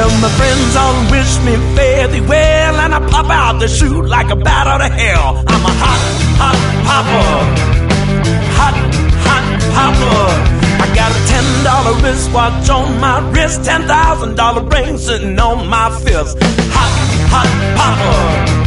My friends all wish me fare thee well, and I pop out the chute like a bat out of hell. I'm a hot, hot popper. Hot, hot popper. I got a $10 wristwatch on my wrist, $10,000 ring sitting on my fist. Hot, hot popper.